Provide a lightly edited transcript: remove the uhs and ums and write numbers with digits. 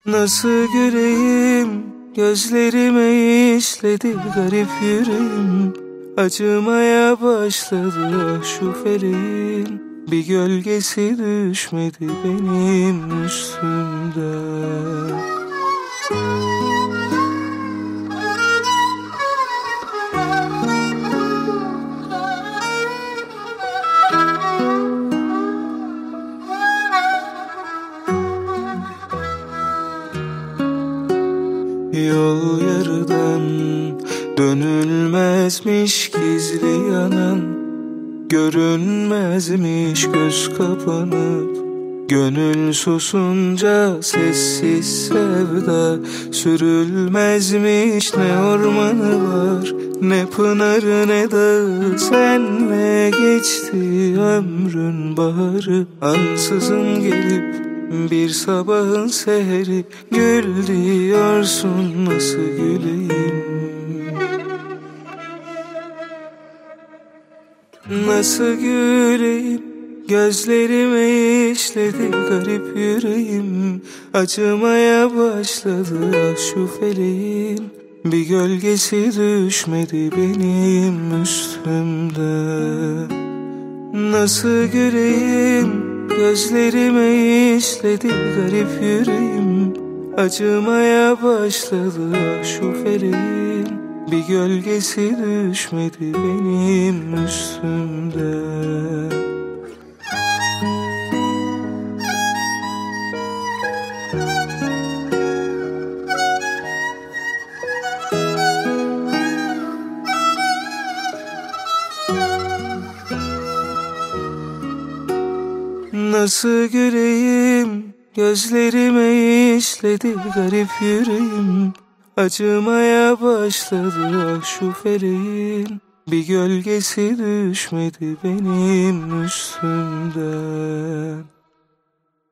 Nasıl güleyim, gözlerime işledi garip yüreğim. Acımaya başladı şu feleğin, bir gölgesi düşmedi benim üstümden. Yol yarıdan dönülmezmiş, gizli yanan görünmezmiş, göz kapanıp gönül susunca sessiz sevda sürülmezmiş. Ne ormanı var, ne pınarı, ne dağı, senle geçti ömrün baharı. Ansızın gelip bir sabahın seheri, gül diyorsun, nasıl güleyim? Nasıl güleyim, gözlerime işledi garip yüreğim. Acımaya başladı şu feleğin, bir gölgesi düşmedi benim üstümde. Nasıl güleyim, gözlerime işledi garip yüreğim. Acımaya başladı şu feleğin, bir gölgesi düşmedi benim üstümde. Nasıl güleyim, gözlerime işledi garip yüreğim. Acımaya başladı şu feleğin, bir gölgesi düşmedi benim üstümden.